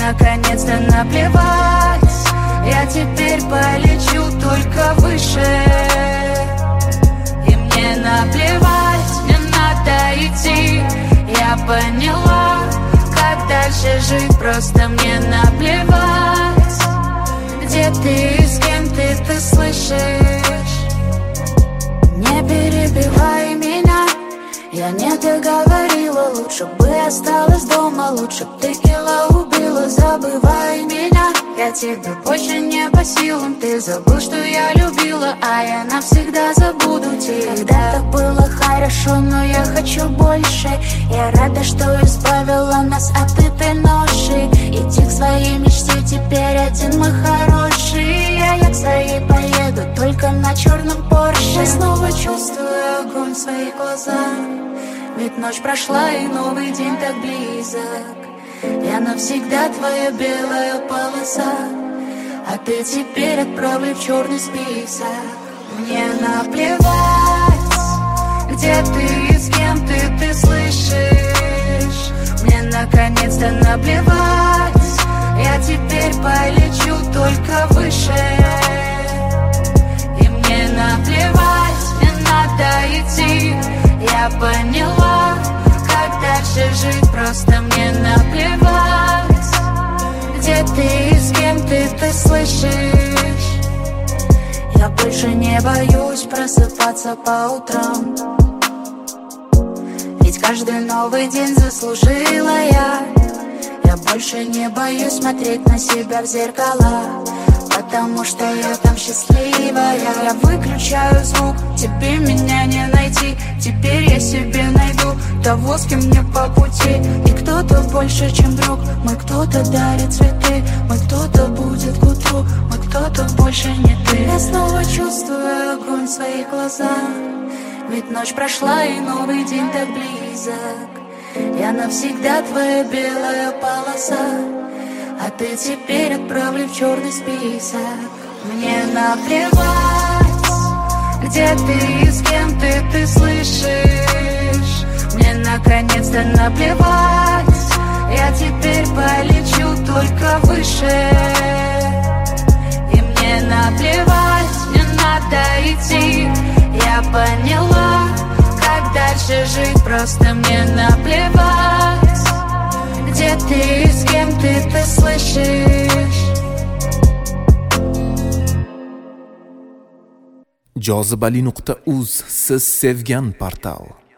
наконец-то наплевать. Я теперь полечу только выше. И мне наплевать, мне надо идти. Я поняла, как дальше жить, просто мне наплевать. Где ты и с кем ты слышишь? Не перебивай меня, я не договорила. Лучше бы осталась дома, лучше б текила убила. Забывай меня, я тебе больше не по силам. Ты забыл, что я любила, а я навсегда забуду тебя. Когда-то было хорошо, но я хочу больше. Я рада, что избавила нас от этой ноши. Иди к своей мечте, теперь один мы хороший. Я к своей поеду, только на черном Порше. Я снова чувствую огонь в своих глазах, ведь ночь прошла и новый день так близок. Я навсегда твоя белая полоса, а ты теперь отправлю в черный список. Мне наплевать, где ты и с кем ты слышишь. Мне наконец-то наплевать. Я теперь полечу только выше. И мне наплевать, мне надо идти. Я поняла, как дальше жить, просто мне наплевать. Где ты и с кем ты слышишь. Я больше не боюсь просыпаться по утрам, ведь каждый новый день заслужила я. Я больше не боюсь смотреть на себя в зеркала, потому что я там счастливая. Я выключаю звук, тебе меня не найти. Теперь я себе найду того, с кем мне по пути. И кто-то больше, чем друг. Мы кто-то дарит цветы, мы кто-то будет к утру, мы кто-то больше не ты. Я снова чувствую огонь в своих глазах, ведь ночь прошла и новый день так близок. Я навсегда твоя белая полоса, а ты теперь отправлю в черный список. Мне наплевать, где ты и с кем ты слышишь. Мне наконец-то наплевать. Я теперь полечу только выше. И мне наплевать, мне надо идти. Я поняла, как дальше жить, просто мне наплевать. Где ты и с кем ты слышишь. Jozibali.uz siz sevgan portal.